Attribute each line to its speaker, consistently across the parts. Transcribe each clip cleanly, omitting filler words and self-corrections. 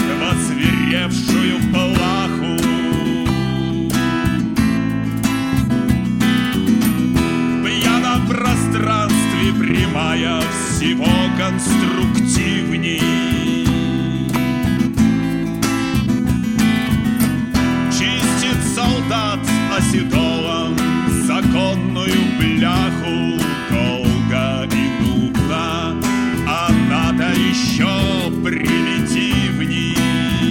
Speaker 1: в озверевшую плаху. В пьяном пространстве прямая всего конструктивней. Чистит солдат оседолом законную бляху. Долго и нудно, а надо еще примитивней.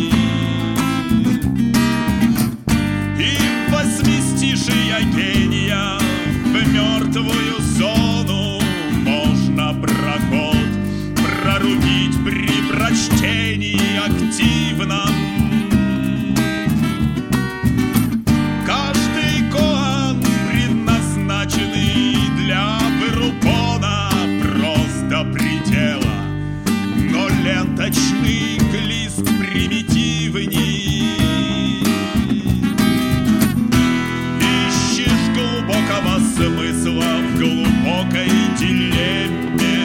Speaker 1: И возместишия гения в мертвую зону можно проход прорубить при прочтении активном. Каждый коан, предназначенный для вырубона, прост до предела, но ленточный глист примитивней. Ищешь глубокого смысла в глубокой дилемме.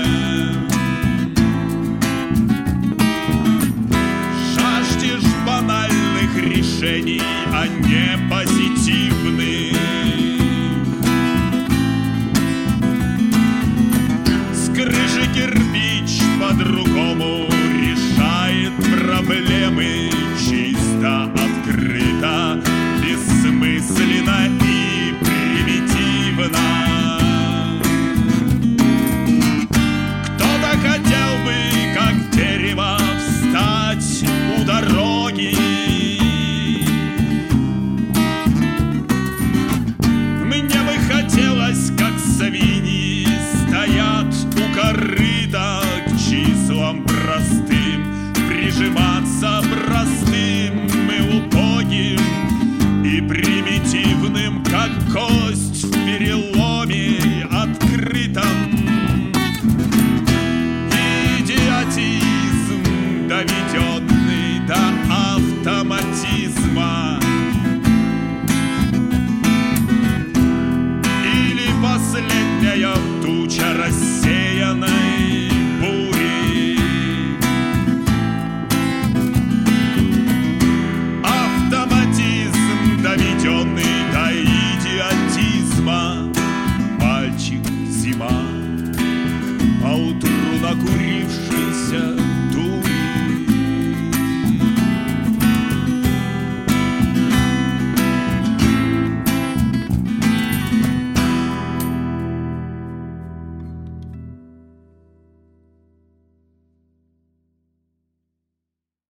Speaker 1: Жаждешь банальных решений, а не позитивных. С крыши кирпич по-другому решает проблемы. Чисто, открыто, бессмысленно и примитивно. Кто-то хотел бы, как дерево, встать у дороги. Мне бы хотелось, как свиньи стоят у корыта, к числам простым прижиматься простым и убогим, и примитивным, как кость в переломе открытом. Идиотизм, доведенный до автоматизма, или последняя туча рассеянной бури. Автоматизм, доведенный до идиотизма. Мальчик, зима, поутру накурившийся,